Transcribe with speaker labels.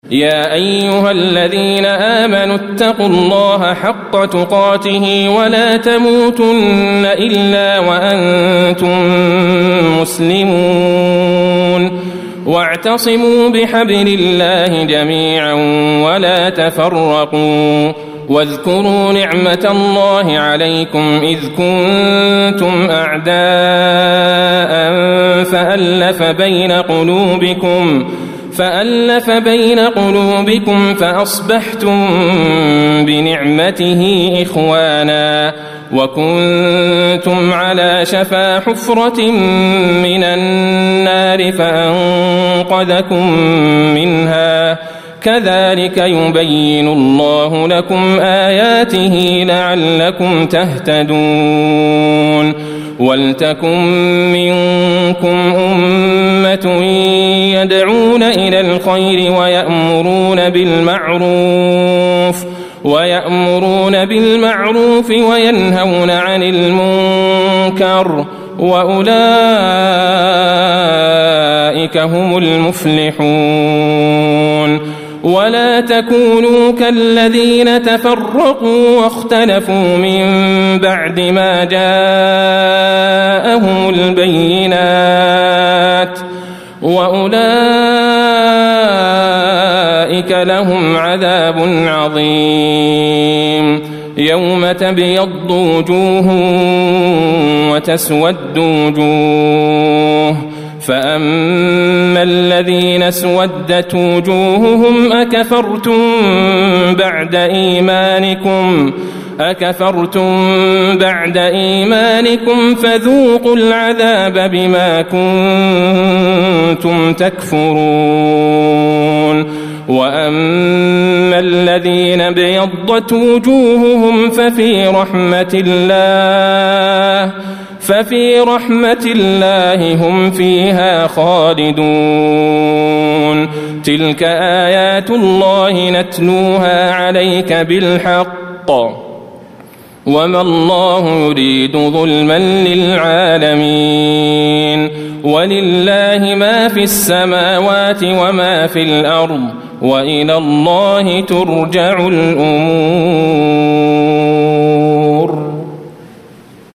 Speaker 1: يا أيها الذين آمنوا اتقوا الله حق تقاته ولا تموتن إلا وأنتم مسلمون واعتصموا بحبل الله جميعا ولا تفرقوا واذكروا نعمة الله عليكم إذ كنتم أعداء فألف بين قلوبكم فأصبحتم بنعمته إخوانا وكنتم على شفا حفرة من النار فأنقذكم منها كذلك يبين الله لكم آياته لعلكم تهتدون ولتكن منكم أمة يدعون إلى الخير ويأمرون بالمعروف وينهون عن المنكر وأولئك هم المفلحون ولا تكونوا كالذين تفرقوا واختلفوا من بعد ما جاءهم البينات وأولئك لهم عذاب عظيم يوم تبيض وجوه وتسود وجوه فأما الذين اسودت وجوههم أكفرتم بعد إيمانكم فذوقوا العذاب بما كنتم تكفرون وأما الذين ابيضت وجوههم ففي رحمة الله هم فيها خالدون تلك آيات الله نتلوها عليك بالحق وما الله يريد ظلما للعالمين ولله ما في السماوات وما في الأرض وإلى الله ترجع الأمور.